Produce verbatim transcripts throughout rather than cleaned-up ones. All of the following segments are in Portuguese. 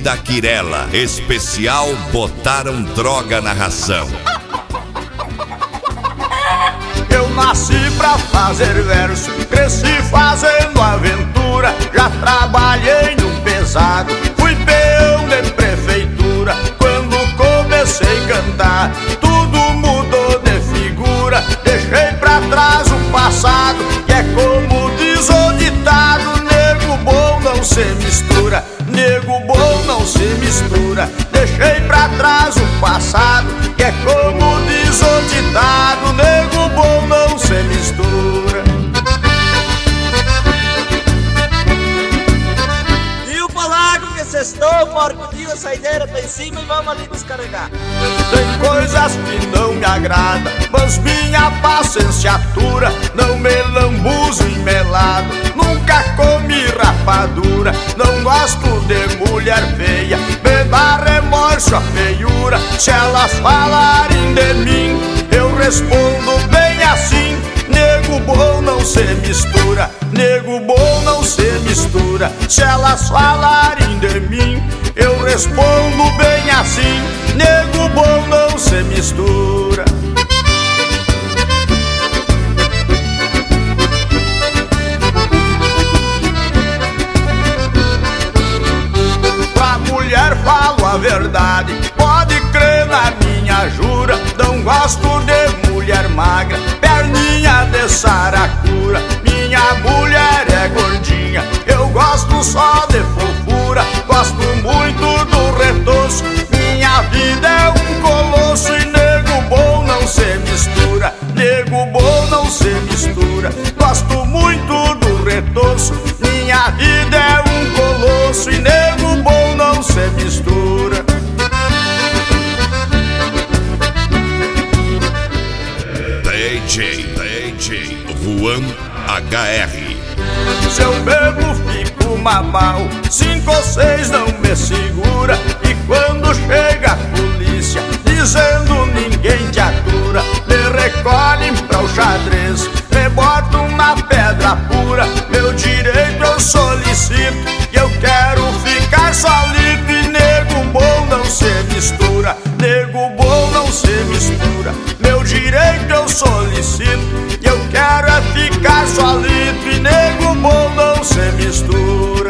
da Quirela, especial Botaram Droga na Ração. Eu nasci pra fazer verso, cresci fazendo aventura. Já trabalhei no pesado, fui peão de prefeitura. Quando comecei a cantar, tudo mudou de figura. Deixei pra trás o passado, que é como diz o ditado: nego bom não se mistura, nego bom não se mistura. Deixei pra trás o passado, que é como diz o ditado: nego bom não se mistura. E o polaco que cestou, porco-dio, a saideira tá em cima e vamos ali descarregar. Tem coisas que não me agradam, mas minha paciência atura. Não me lambuzo em melado, nunca comi rapadura. Não gosto de mulher feia, me dá remorso a feiura. Se elas falarem de mim, eu respondo bem assim: nego bom não se mistura, nego bom não se mistura. Se elas falarem de mim, eu respondo bem assim: nego bom não se mistura. Pra mulher falo a verdade, pode crer na minha jura. Não gosto de mulher magra, perninha de saracura. Minha mulher é gordinha, eu gosto só de fofura. Gosto muito do retoço, minha vida é um colosso. E nego bom não se mistura, nego bom não se mistura. Gosto muito do retoço, minha vida é um colosso. E nego bom não se mistura. D J, D J Juan H R. Se eu bebo fico mamau, cinco ou seis não me segura. E quando chega a polícia dizendo ninguém te atura, me recolhem pra o xadrez, me botam na pedra pura. Meu direito eu solicito, e eu quero ficar solito. E nego bom não se mistura, nego bom não se mistura. Meu direito eu solicito, e eu quero é ficar solito. E nego bom não se mistura.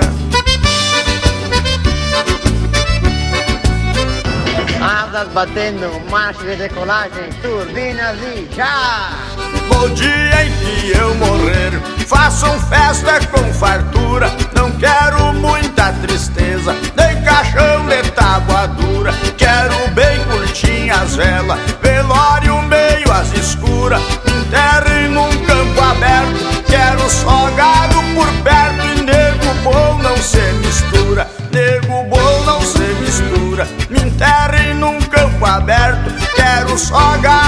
Asas batendo, marcha de decolagem, turbinas e já! No dia em que eu morrer, façam festa com fartura. Não quero muita tristeza, nem caixão de tábua dura. Quero bem curtinha as velas, velório meio às escuras. Enterre num campo aberto, quero só gado por perto. E nego bom não se mistura, nego bom não se mistura. Me enterre num campo aberto, quero só gado